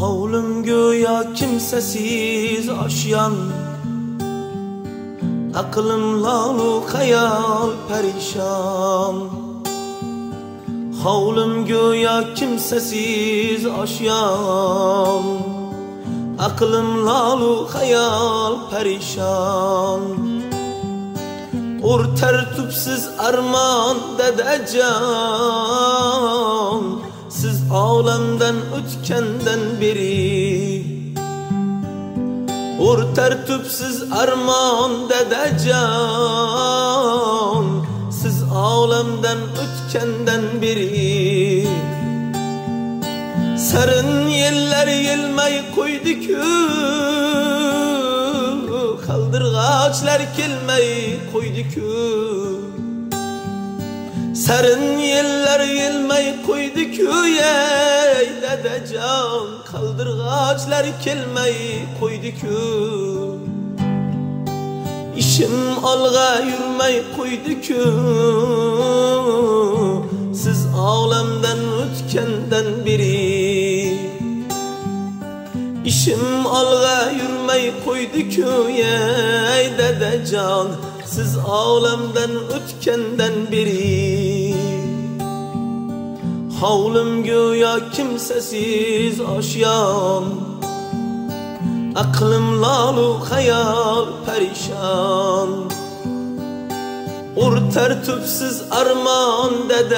Havlum göya kimsesiz aşyan, aklım lalu hayal perişan. Havlum göya kimsesiz aşyan, aklım lalu hayal perişan. Ur tertipsiz arman dedecan, siz alemden ötkenden biri. Ur tertipsiz arman dedecan, siz alemden ötkenden biri. Serin yeller yelmey koyduk, kaldırgaçlar kelmey koyduk. Serin yeller yelmey koyduk ey dedecan, kaldırgaçlar kelmey koyduk. İşim alga yürmey koyduk, siz alemden ötkenden biri. İşim alga yürmey koyduk ey dedecan, siz alemden ötkenden biri. Havlum göya kimsesiz aşyan, aklım lalu hayal perişan. Ur tertipsiz arman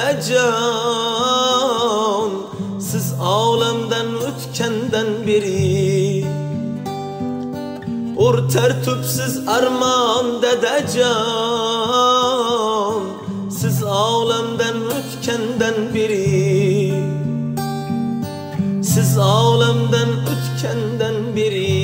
dedecan, siz alemden ötkenden biri. Ur tertipsiz arman dedecan, siz alemden ötkenden biri. Siz alemden ötkenden biri.